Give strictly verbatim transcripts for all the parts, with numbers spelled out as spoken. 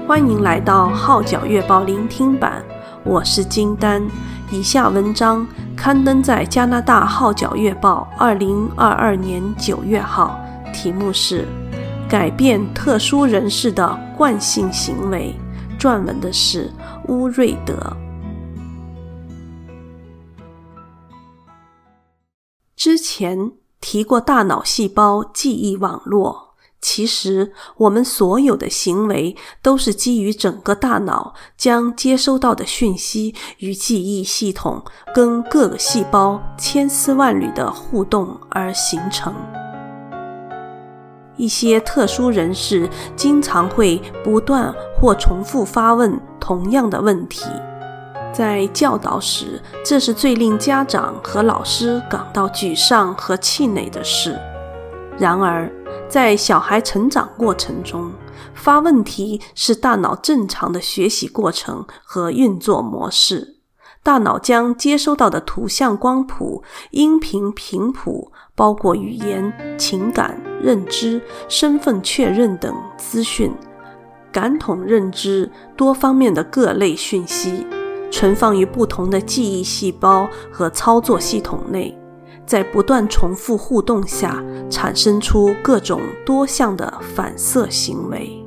欢迎来到号角月报聆听版，我是金丹。以下文章刊登在加拿大号角月报二零二二年九月号，题目是改变特殊人士的惯性行为，撰文的是乌瑞德。之前提过大脑细胞记忆网络，其实我们所有的行为都是基于整个大脑将接收到的讯息与记忆系统跟各个细胞千丝万缕的互动而形成。一些特殊人士经常会不断或重复发问同样的问题，在教导时，这是最令家长和老师感到沮丧和气馁的事。然而，在小孩成长过程中，发问题是大脑正常的学习过程和运作模式。大脑将接收到的图像光谱、音频频谱，包括语言、情感、认知、身份确认等资讯，感统认知多方面的各类讯息，存放于不同的记忆细胞和操作系统内，在不断重复互动下，产生出各种多项的反射行为。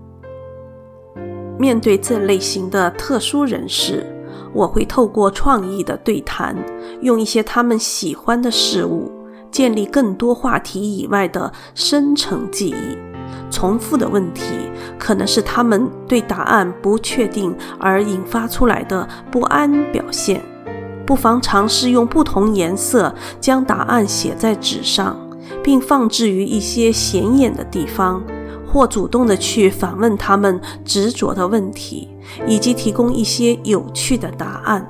面对这类型的特殊人士，我会透过创意的对谈，用一些他们喜欢的事物，建立更多话题以外的深层记忆。重复的问题可能是他们对答案不确定而引发出来的不安表现。不妨尝试用不同颜色将答案写在纸上，并放置于一些显眼的地方，或主动地去反问他们执着的问题，以及提供一些有趣的答案。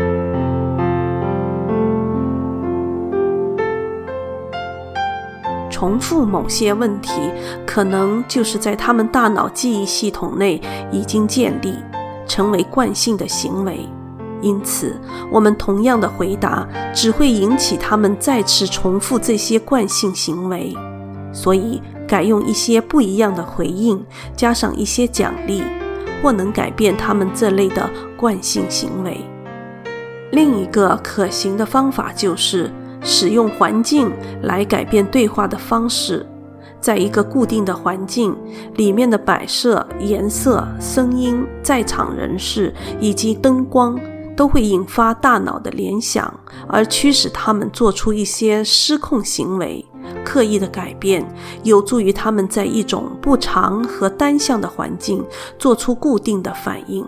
重复某些问题，可能就是在他们大脑记忆系统内已经建立，成为惯性的行为。因此，我们同样的回答只会引起他们再次重复这些惯性行为。所以，改用一些不一样的回应，加上一些奖励，或能改变他们这类的惯性行为。另一个可行的方法就是使用环境来改变对话的方式。在一个固定的环境里面的摆设、颜色、声音、在场人士以及灯光都会引发大脑的联想，而驱使他们做出一些失控行为。刻意的改变有助于他们在一种不常和单向的环境做出固定的反应。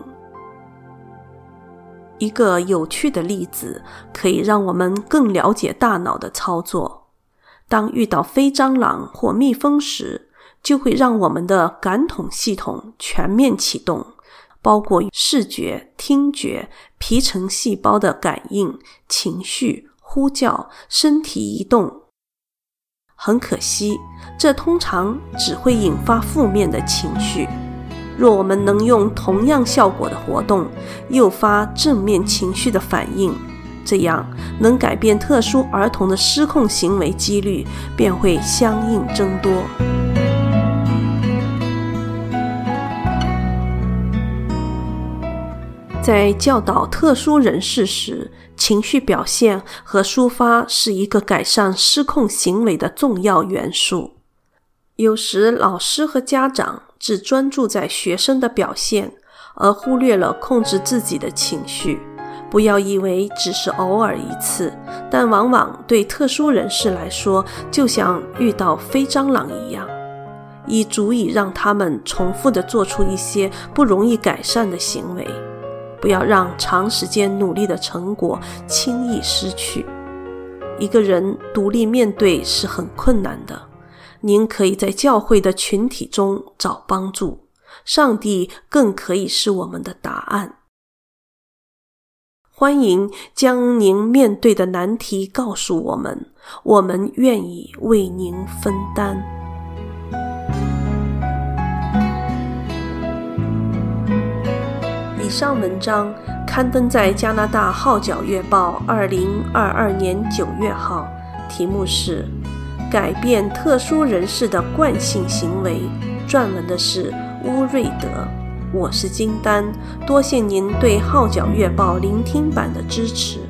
一个有趣的例子可以让我们更了解大脑的操作。当遇到非蟑螂或蜜蜂时，就会让我们的感统系统全面启动，包括视觉、听觉、皮层细胞的感应、情绪、呼叫、身体移动。很可惜，这通常只会引发负面的情绪。若我们能用同样效果的活动诱发正面情绪的反应，这样能改变特殊儿童的失控行为几率便会相应增多。在教导特殊人士时，情绪表现和抒发是一个改善失控行为的重要元素。有时老师和家长只专注在学生的表现，而忽略了控制自己的情绪。不要以为只是偶尔一次，但往往对特殊人士来说，就像遇到飞蟑螂一样，已足以让他们重复地做出一些不容易改善的行为。不要让长时间努力的成果轻易失去。一个人独立面对是很困难的，您可以在教会的群体中找帮助，上帝更可以是我们的答案。欢迎将您面对的难题告诉我们，我们愿意为您分担。以上文章刊登在加拿大号角月报二零二二年九月号，题目是改变特殊人士的惯性行为，撰文的是乌瑞德。 我是金丹，多谢您对《号角月报》聆听版的支持。